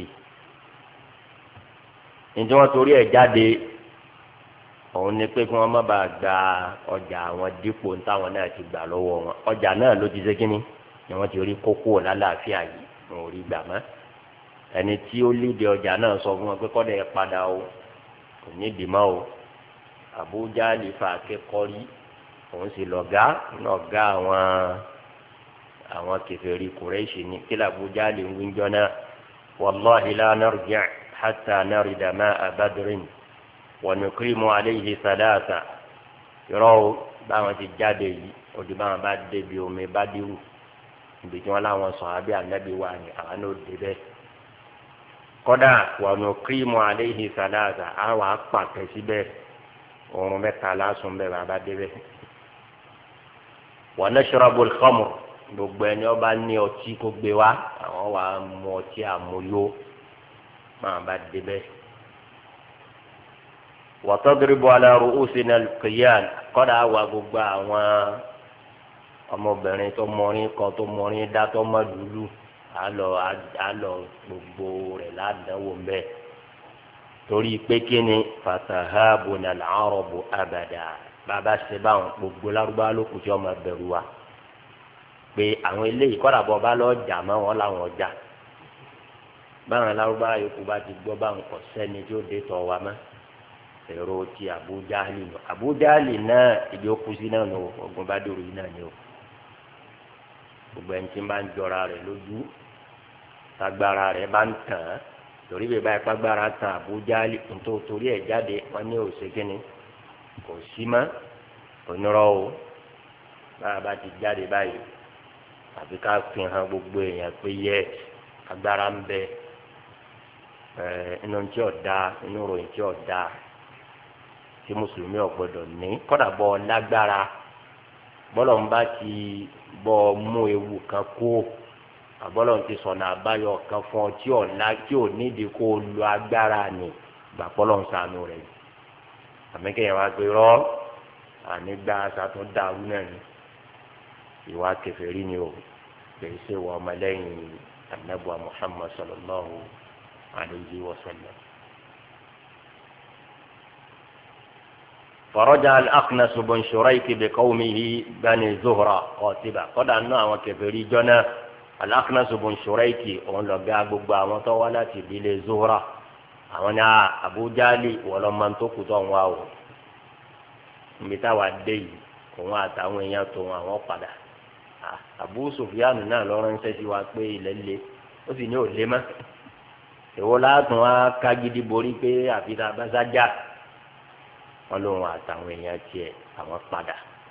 ǹjẹ́ wọ́n torí ẹ̀ jáde òun ni pé kí wọ́n má bàa gba ọjà àwọn dípò táwọn náà ti gbà lọ́wọ́ wọn ọjà náà ló ti ṣe kínní ni wọ́n ti rí kókó lálàáfíà yìí wọn ò rí gbà mọ́ ẹni tí ó léde ọjà náà sọ fún wọn pé kọ́dà ẹ padà o kò ní ìdìmọ́ o Abu Jahli fa akẹ́kọ̀ọ́ rí òun sì lọ̀gá lọ̀gá àwọn àwọn kèfèrí Qurayshi ní kí Abu Jahli ń wíjọ́ náà wallahi la narji' hatta narida ma'a Badrin wa nuqimu alayhi thalatha yọrọ báwọn ti jáde yìí òdi báwọn bá débi omi bá dírù ibi tí wọn láwọn sàhábì ànábì wà ní àwọn náà dé bẹ́ẹ̀ kódà wọnú kírímù aléhi sàdáàsà àwọn apàtẹ síbẹ̀ òórùn mẹ́ta lásùn bẹ́ẹ̀ bàbá dé bẹ́ẹ̀ wa nashrabul khamr gbogbo ẹni ọba ní ọtí kó gbé wá àwọn wà á mú ọtí àmúyó máa bá dé bẹ́ẹ̀. wa tadribu ala ru'usina al-qiyan kọ́dà wà gbogbo àwọn ọmọbìnrin tó mọrin kan tó mọrin dá tó mọ lùlù àlọ́ àlọ́ gbogbo rẹ̀ ládàáwò mbẹ́ torí pé kí ni fatahabuna al-arabu abada bàbá ṣe báwọn gbogbo lárúbá ló kù tí ọmọ bẹ̀rù wa pé àwọn eléyìí kọ́dà bọ́ bá lọ́ọ́ jà mọ́ wọn làwọn ọjà báwọn lárúbá yòókù bá ti gbọ́ báwọn kọ̀ sẹ́ni tí ó dé tọ̀ wa mọ́ èrò ti Abu Jahli nù Abu Jahli náà ìdí ó kú sí náà nù ogun bá dòrò yìí náà ni o gbogbo ẹni tí ń bá ń jọra rẹ̀ lójú tagbára rẹ̀ bá ń tàn án torí bẹ́ẹ̀ báyìí pàgbára tàn Abu Jahli nítorí torí ẹ̀ jáde wọ́n ní òṣèkínni kò sí mọ́ onírọ́ o báyà bá ti jáde báyìí àbí ká fi hàn gbogbo èèyàn pé yẹ agbára ń bẹ ẹ inú tí ò da inú ròyìn tí ò da tí mùsùlùmí ò gbọdọ̀ ní kọ́dà bọ́ lágbára bọ́lọ̀ ń bá ti bọ́ mú ewu kan kó àbọ́lọ̀ ti sọ̀nà àbáyọ kan fún ọ tí ò lá tí ò nídìí kó o lo agbára ni gbàpọ́lọ̀ ń sànù rẹ̀ àmì kéèyàn wá pé rọ́ ànígbà sàtún dàrú náà ni ìwà kèfèrí ni o kìí ṣe wọ ọmọlẹ́yìn anabu Muhammad sallallahu alayhi wa sallam. فرجع الأخنس بن شريك بقومه بني زهرة قاتبا قد أنه وكفري جنا الأخنس بن شريك أن لقى بقى وطولت بلي زهرة أنا أبو جالي ولما انتقوا واو متى ودي كوا تاوين ياتوا وقدا Abu Sufyan náà lọ ránṣẹ́ sí wa pé ilẹ̀ le ó sì ní òlé mọ́ èwo látún wá kágídí borí pé àfihàn abásájà wọn lòun àtàwọn èèyàn tiẹ̀ àwọn padà.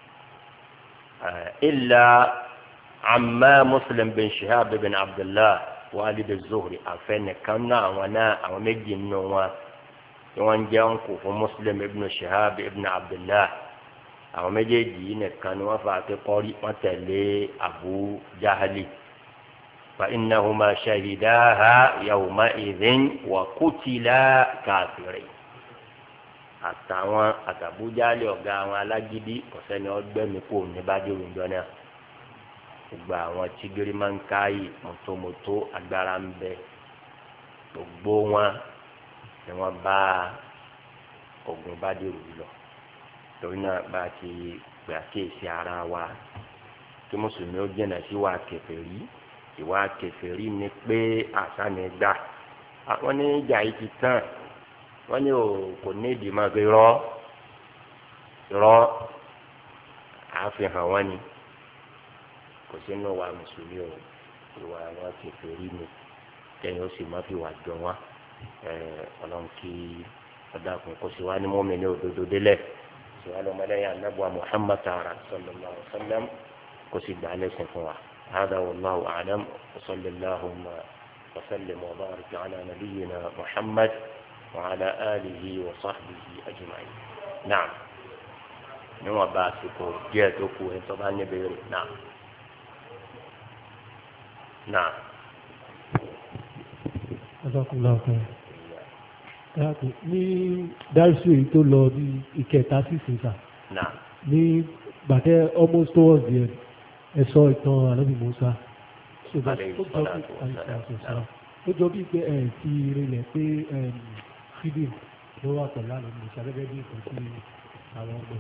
illa amma Muslim bin Shihab bin Abdullah walid az-Zuhri àfẹnìkan náà àwọn náà àwọn méjì nínú wọn tí wọ́n jẹ́ ń kó fún Muslim ibn Shihab ibn Abdullah àwọn méjèèjì yìí nìkan ni wọ́n fà á pé kọ́rí wọ́n tẹ̀lé Abu Jahali fa innahuma shahidaha yawma idhin wa qutila kafirin àtàwọn àtàbú Jahali ọ̀gá àwọn alágídí ọ̀sẹ́ni ọgbẹ́mi kò ní bá dé òun jọ́nà gbogbo àwọn tígírí máa ń káyì mọ́tòmọ́tò agbára ń bẹ gbogbo wọn ni wọ́n bá ogun bá dé òun lọ torí náà bá a ti gbà kéèsì ara wa kí mùsùlùmí ó jìnnà sí wa kèfèrí ìwà kèfèrí ni pé àṣàmì gbà àwọn ní ìjà yìí ti tán wọn ní kò ní ìdí máa fi rọ rọ àfihàn wọn ni kò sínú wa mùsùlùmí o ìwà àwọn kèfèrí ni kẹyìn ó sì má fi wà jọ wọn Ọlọ́run kí ọdọ àkùnkùn sí wa ní mọ́mí ní òdodo délẹ̀. سؤال ملايا النبوة محمد صلى الله عليه وسلم قصد عليه سنفوع هذا والله أعلم وصلى اللهم وسلم وبارك على نبينا محمد وعلى آله وصحبه أجمعين نعم نوع باسكو جاتوكو طبعا نبيري نعم نعم جزاكم الله خير ní dárísù èyí tó lọ ní ìkẹta sí ìsìnká ní gbàtẹ́ almost towards the end ẹ sọ ìtàn ànábì Mùsá ó jọ bí pé ẹ ti rinlẹ̀ pé fídíò ló wà pẹ̀lú ànábì Mùsá gẹ́gẹ́ bí ìtàn sí àwọn ọmọ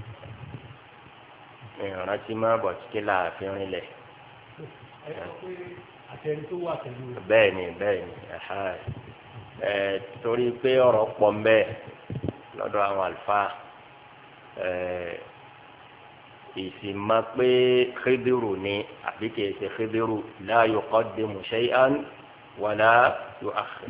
ìrántí máa bọ̀ tí kí láàfin rinlẹ̀ ẹ sọ pé àtẹni tó wà pẹ̀lú bẹ́ẹ̀ ni bẹ́ẹ̀ ni ẹ torí pé ọ̀rọ̀ pọ̀ mbẹ lọ́dọ̀ àwọn àlùfáà ẹ ìsìnmá pé Khidiru ni àbí kìí ṣe Khidiru la yuqaddimu shay'an wala yu'akhkhir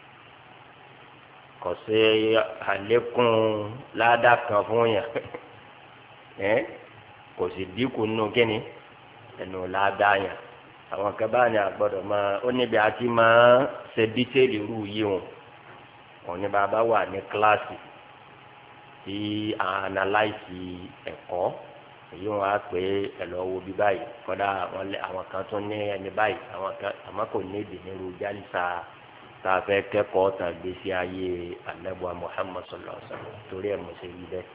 kò sí àlékún ládàá kan fún yàn ẹ kò sì dínkù nínú kíni ẹnu ládàáyàn àwọn kan bá ní àgbọ́dọ̀ máa ó níbi àti máa ṣe dítẹ́ẹ̀lì irú yìí wọn òun ní bàbá wà ní kíláàsì tí a analyse ẹ̀kọ́ èyí wọn á pè é lọ wo bí báyìí kọ́dà àwọn kan tún ní ẹni báyìí àwọn kan àmọ́ kò ní èdè nírú jálísà tá a fẹ́ kẹ́kọ̀ọ́ tàn gbèsè ayé anabuwa Muhammad sallallahu alaihi wasallam torí ẹ̀ mo ṣe yí bẹ́ẹ̀.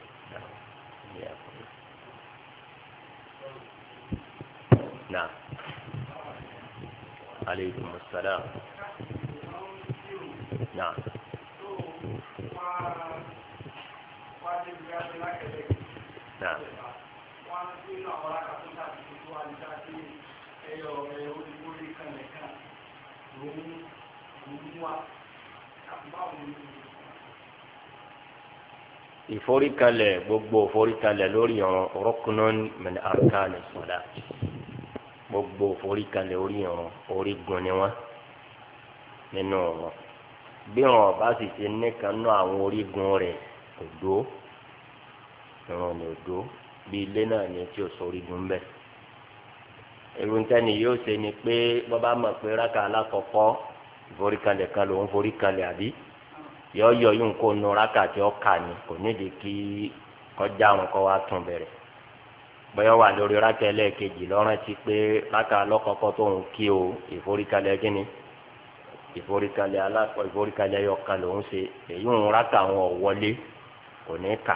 Naam. Aleykum salaam. Naam. Naam. Ìforíkalẹ̀ gbogbo ìforíkalẹ̀ lórí ọ̀rọ̀ ruknun min arkani salat gbogbo ìforíkalẹ̀ orí ọ̀rọ̀ orígun ni wọ́n nínú ọ̀rọ̀ bí wọn bá sì ti nìkan náà àwọn orígun rẹ̀ kò dó ìrun ní òdó bí ilé náà ní tí o sọ orígun bẹ́ẹ̀ irúntẹ́ni yóò ṣe ni pé bọ́bá mọ̀ pé rákà alákọ̀ọ́kọ́ ìforíkalẹ̀ kan lòún foríkalẹ̀ àbí yọ yọ yóò kó nu rákà tí ó kà ní kò nídìí kí kọjá àwọn kọ́ wa tún bẹ̀rẹ̀ bọ́yọ̀ wà lórí rákà ẹlẹ́ẹ̀kejì lọ́rántí pé rákà alákọ̀ọ́kọ́ tó ń kí o ìforíkalẹ̀ kíni ìforíkalẹ̀ alákọ̀ ìforíkalẹ̀ yọkan lòún ṣe èyí ń rákà àwọn ọ̀wọ́lé kò ní kà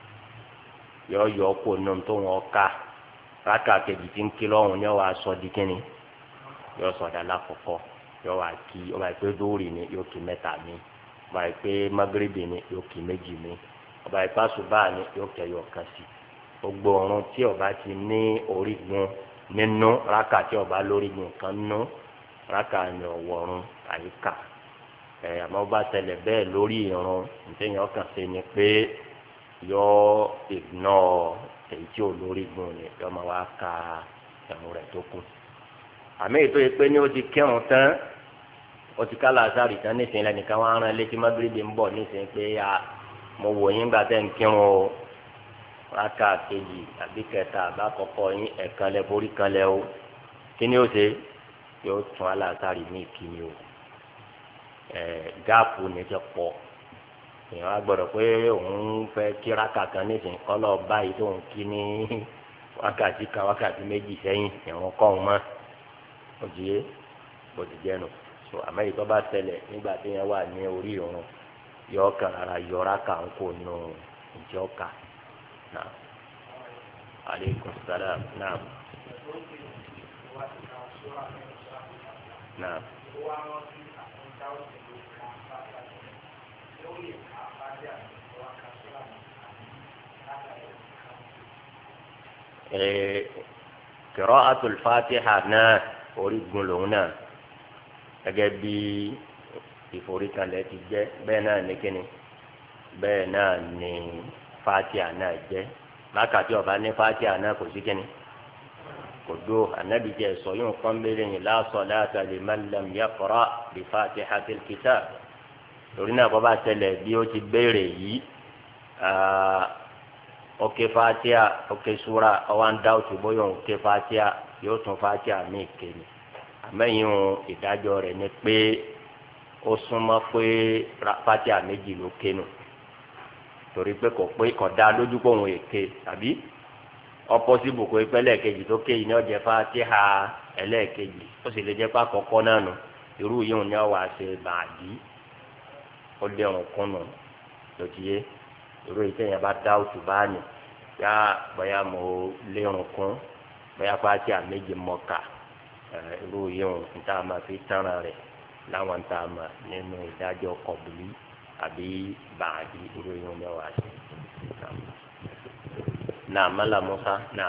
yọ yọ kó nu tó wọn ká rákà kejì tí ń kí lọ́hùn yọ wá sọ di kíni yọ sọ̀dà lákọ̀ọ́kọ́ yọ wá kí ọba ìpè dóòrì ni yóò kí mẹ́ta mi ọba ìpè magrebi ni yóò kí méjì mi ọba ìpè àsùbá ni yóò kẹyọ kan sí gbogbo ọ̀run tí ọba ti ní orígun nínú rákà tí ọba lórígun kan nínú rákà ni ọ̀wọ̀run àyíká ẹ̀ àmọ́ ọba tẹlẹ̀ bẹ́ẹ̀ lórí ìrun nítorí ọkàn ṣe ni pé yọ ignore èyí tí ò lórígun ni yọ máa wá ka ẹ̀rù rẹ̀ tó kù àmì ètò yìí pé ní o ti kírun tán o ti kálá sáré tán nísìnyí lẹ́nìkan wọ́n á rán létí magrebi ń bọ̀ nísìnyí pé a mo wò yín gbà tẹ́ ń kírun o rákà kejì àbí kẹta àbá kọ́kọ́ yín ẹ̀kan lẹ borí kan lẹ o kí ni ó ṣe yóò tún alásàrì ní ìkíni o ẹ̀ gáàpù ní ti pọ̀ èèyàn á gbọ́dọ̀ pé òun fẹ́ kí rákà kan nísìnyí kọ́ lọ báyìí tó ń kí ní wákàtí kan wákàtí méjì sẹ́yìn ìrún kọ́ ọ̀hún mọ́ òjìyé bòtìjẹ́ nù so àmọ́ èyí tó bá ṣẹlẹ̀ nígbà tí yẹn wà ní orí ìrún yọ ọkàn ara yọ rákà ń kó nù ìjọ ká náà aleykum salaam naam naam. Qira'atul Fatiha náà orígun lòun náà gẹ́gẹ́ bí ìforíkalẹ̀ ti jẹ́ bẹ́ẹ̀ náà ní kíni bẹ́ẹ̀ náà ní Fatiha náà jẹ́ lákàtí ọba ní Fatiha náà kò sí kíni kò dó anabi jẹ́ sọ yóò kọ́ mbẹ́lẹ́ yìí la salata liman lam yaqra' bi Fatihatil kitab torí náà bọ́ bá tẹ̀lẹ̀ bí ó ti béèrè yìí ọkẹ Fatiha ọkẹ sura ọwọ́ ń dá òtún bóyá òun ké Fatiha yóò tún Fatiha mí kéde àmẹ́yìn ìdájọ́ rẹ̀ ni pé ó súnmọ́ pé Fatiha méjì ló ké nù torí pé kò pé kò dá lójú pé òun èké tàbí ọpọsibù kò pé ẹlẹ́ẹ̀kejì tó ké yìí ní ọjà Fatiha ẹlẹ́ẹ̀kejì ó sì lè jẹ́ pé àkọ́kọ́ náà nù irú yìí òun ni wọ́n wá ṣe bàdí ó dé ọ̀rùn kún nù lọ́tìyé irú ìtẹ̀yìn bá dá òtù bá ní yá bóyá mo lérun kún bóyá Fatiha méjì mọ́ka irú yìí òun níta máa fi tánra rẹ̀ láwọn níta máa nínú ìdájọ́ kọ̀bùlí àbí bàdí irú yìí òun ni wọ́n wá ṣe. Náà mọ́lá Musa náà.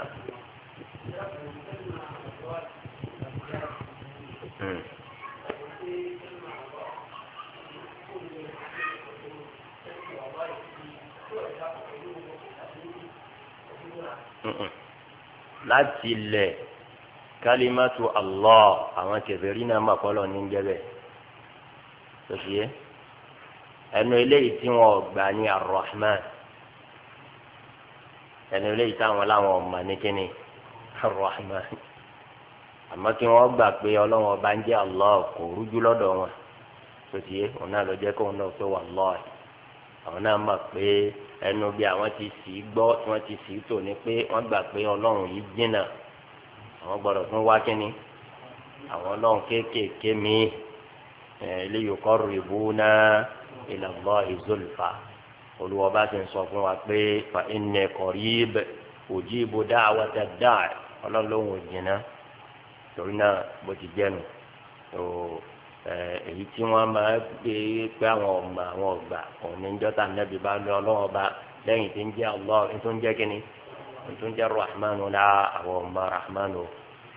Láti ilẹ̀ kalimatu Allah àwọn kèfèrí náà máa kọ́ lọ ní jẹ́bẹ̀ tó fi yé ẹnu eléyìí tí wọ́n gbà ní Ar-Rahman ẹni eléyìí táwọn láwọn ọmọ ní kíni Ar-Rahman àmọ́ kí wọ́n gbà pé ọlọ́run ọba ń jẹ́ Allah kò rújú lọ́dọ̀ wọn tó ti yé òun náà ló jẹ́ kóun náà tó wallahi àwọn náà mọ̀ pé ẹnu bí àwọn ti sì gbọ́ tí wọ́n ti sì tò ní pé wọ́n gbà pé ọlọ́run yìí jìnnà àwọn gbọ́dọ̀ tún wá kíni àwọn ọlọ́run kéékèèké míì li yuqarribuna ila Allahi zulfa olùwọ́ bá ti ń sọ fún wa pé fa inni qarib ujibu da'wata da'i ọlọ́run ló ń wò jìnnà torí náà bó ti jẹ́nu tó èyí tí wọ́n máa gbé pé àwọn ọmọ àwọn ọgbà òun ní jọ́tà nẹ́bí bá lọ ọlọ́wọ́ bá lẹ́yìn tí ń jẹ́ Allah tó ń jẹ́ kínní tó ń jẹ́ Rahman la àwọn ọmọ Rahman o.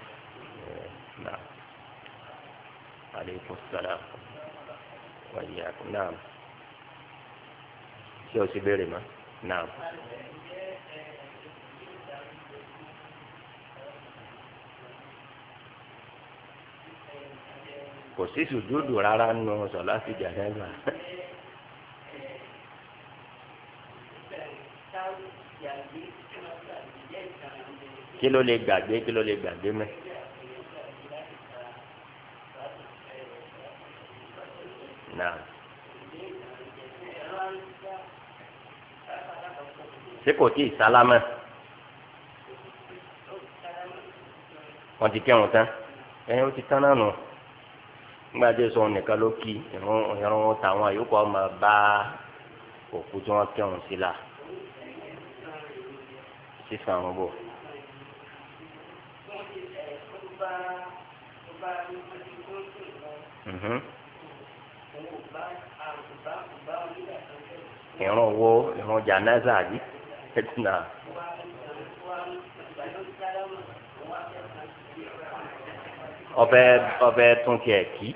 aleykum salaam wa iyyakum naam ṣé o sì béèrè ma naam. kò sí sùjúdù rárá nù sọ̀láàtì jánásà. kí ló lè gbàgbé kí ló lè gbàgbé mẹ́. náà ṣé kò tí ì sálámà wọ́n ti kírun tán ẹ̀yin ó ti tán náà nù gbadé sọ nìkan ló kí ìrún ìrún táwọn àyókù ọmọ bá òkú tí wọn kírun sí la sísan àwọn bò. ìrún wo ìrún jánásà yìí ẹtùnà. ọbẹ̀ ọbẹ̀ tún tiẹ̀ kí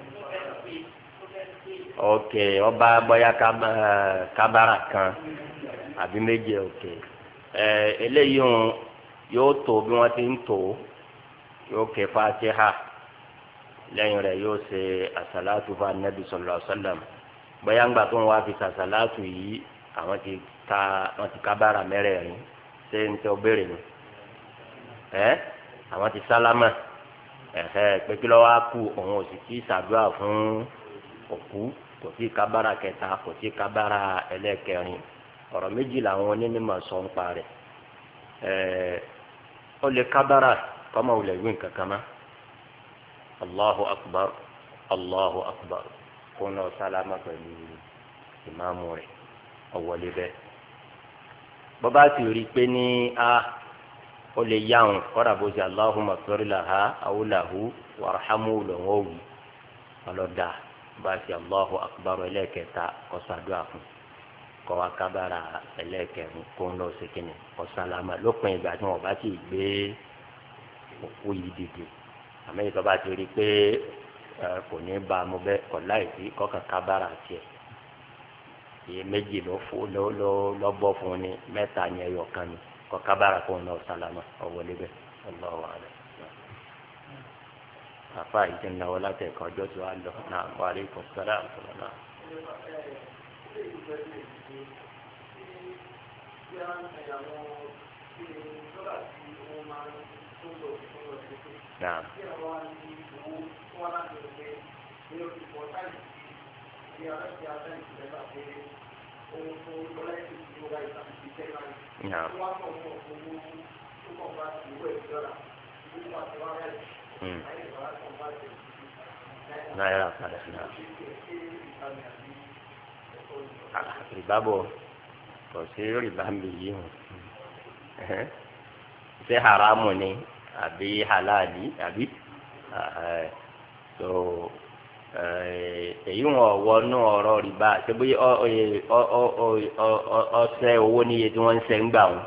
ok ọba bọ́yá kábàrà kan àbí méje ok ẹ eléyìí yóò tó bí wọ́n ti ń tó yóò ké Fatiha lẹ́yìn rẹ̀ yóò ṣe àsàlátù fún Ànábì sallallahu alaihi wasallam bọ́yá ńgbà tó ń wá fi sàsàlátù yìí àwọn ti ka wọ́n ti kábàrà mẹ́rẹ̀ẹ̀rin ṣé ń tẹ́ ọ béèrè ni ẹ àwọn ti sálámà ẹ̀hẹ́ pé kí lọ́wọ́ á kú òun ò sì tí ì ṣàdúrà fún òkú kò tí ì kábàrà kẹta kò tí ì kábàrà ẹlẹ́kẹrin ọ̀rọ̀ méjì làwọn onímọ̀ sọ ń pa rẹ̀ ẹ̀ẹ́ ó lè kábàrà kọ́mọ wulẹ̀ wí nǹkan kan mọ́ Allahu akbar Allahu akbar kó náà sálámà pẹ̀lú ìmáàmù rẹ̀ ọ̀wọ́lé bẹ́ẹ̀ bọ́bá sì rí i pé ní a. ó lè yáwọn kọ́ra bó ṣe Allahumma ighfir laha aw lahu warhamhu lọ́wọ́ wù ọlọ́dà bá ṣe Allahu akbar ẹlẹ́kẹta kọ́sàdúrà fún kọ́wá kábàrà ẹlẹ́kẹrin kó ń lọ sí kínní kọ́sàlámà lópin ìgbà tí wọ́n bá ti gbé òkú yìí dìde àmọ́ ìtọ́ bá ti rí i pé kò ní bá a mú bẹ́ẹ̀ kọ́ láìsí kọ́kàn kábàrà tiẹ̀ iye méjì ló bọ́ fún ni mẹ́ta ni ẹyọ kan ni. kọkabara kó ń lọ sálámà ọwọlé bẹ ọlọ́wọ́ àlẹ àfa yìí ti ń náwó láti ẹ̀kọ́ ọjọ́ tí wàá lọ náà wà á rí kò sọ́dọ̀ àtúnṣe náà. Naam. Naam. Hmm. Náírà padà náà. Rìbá bò kò sí rìbá mi yìí hàn. Ṣé haramu ni àbí halali àbí? So èyí wọn wọnú ọ̀rọ̀ rìbá ṣé bí ọsẹ owó níye tí wọ́n ń ṣe ń gbà wọn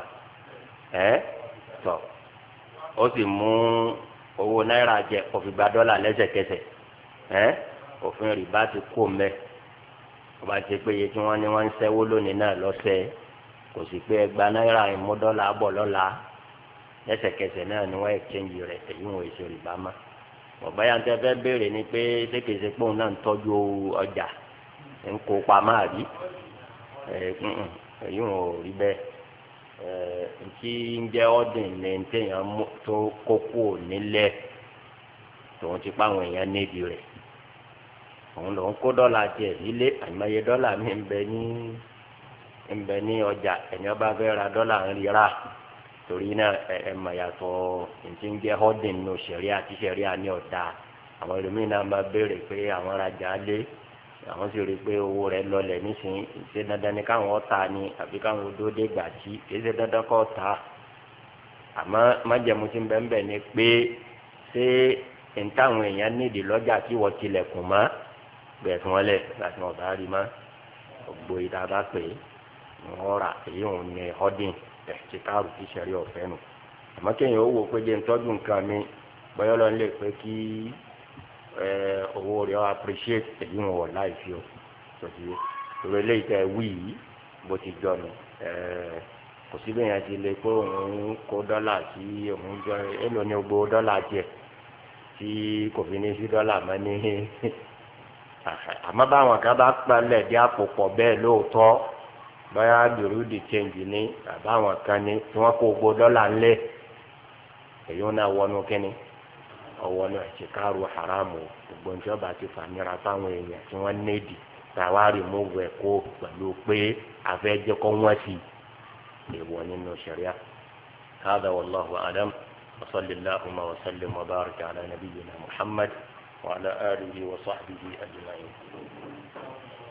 tọ ó sì mú owó náírà jẹ kó fi gba dọ́là lẹ́sẹ̀kẹsẹ̀ òfin rìbá ti kó mbẹ wọ́n bá ti pé iye tí wọ́n ní wọ́n ń ṣẹ́wó lónìí náà lọ́sẹ̀ kò sì pé ẹgbàá náírà ìmú dọ́là bọ̀ lọ́la lẹ́sẹ̀kẹsẹ̀ náà ni wọ́n exchange rẹ̀ èyí wọn èso rìbá má ọ̀báyà tẹ fẹ́ béèrè ni pé sékèsè pòun náà ń tọ́jú ọjà ń kó pamọ́ àbí èyí wọn ò rí bẹ́ẹ̀ ntí ń jẹ́ ọ́dìn ní téèyàn tó kókó nílẹ̀ tòun ti pa àwọn èèyàn níbi rẹ̀ òun lòun kó dọ́là tiẹ̀ nílé àìmọye dọ́là mi ń bẹ ní ń bẹ ní ọjà ẹni ọba fẹ́ ra dọ́là ń rira torí náà ẹ ẹ mọ̀ yàtọ̀ ntí ń jẹ́ ọ́dìn nù sẹ̀ríà tí sẹ̀ríà ní ọ̀dà àwọn ẹlòmíín náà máa béèrè pé àwọn rajà lé àwọn sì rí i pé owó rẹ̀ lọlẹ̀ nísìnyí ṣé dandan ni káwọn ọ̀tá ni àbí káwọn odó dé gbà tí kì í ṣe dandan kọ́ ta àmọ́ májẹ̀mú ti ń bẹ ń bẹ ni pé ṣé ntáwọn èèyàn nídìí lọ́jà tí wọ́n tilẹ̀kùn mọ́ bẹ́ẹ̀ tí wọ́n lẹ̀ láti wọn bá rí mọ́ gbogbo ìta bá pè é wọ́n rà èyí òun ní ọ́dìn ẹ̀ ti káàrù tí sẹ́rí ọ̀fẹ́ nù àmọ́ kéèyàn ó wò pé jẹ́ ntọ́jú nǹkan mi bọ́yọ́ lọ́n lè pé kí owó rẹ̀ ọ́ appreciate èyí wọn wọ̀ láì fi ọ́ sọ̀tì ìrọ̀ eléyìí tẹ̀ wí yìí bó ti jọ nù kò sí bẹ́ẹ̀ yẹn ti lè pé òun kó dọ́là sí òun jọ èlò ní gbogbo dọ́là tiẹ̀ tí kò fi ní sí dọ́là mọ́ ní àmọ́ báwọn kan bá palẹ̀ dé àpò pọ̀ bẹ́ẹ̀ lóòótọ́ báyà bìrú di change ní àbáwọn kan ní tí wọ́n kó gbogbo dọ́là ńlẹ̀ èyí wọn náà wọnú kínní ọwọ́ náà ti káàrú haramu gbogbo ní ọba ti fàmìlà fáwọn èèyàn tí wọ́n néèdì tàwárí mọ́wọ́ ẹ̀kọ́ pẹ̀lú pé afẹ́jẹ́ kọ́ wọ́n sí èèwọ̀ nínú ṣẹ̀ríà. هذا والله أعلم وصلى اللهم وسلم وبارك على نبينا محمد وعلى آله وصحبه أجمعين.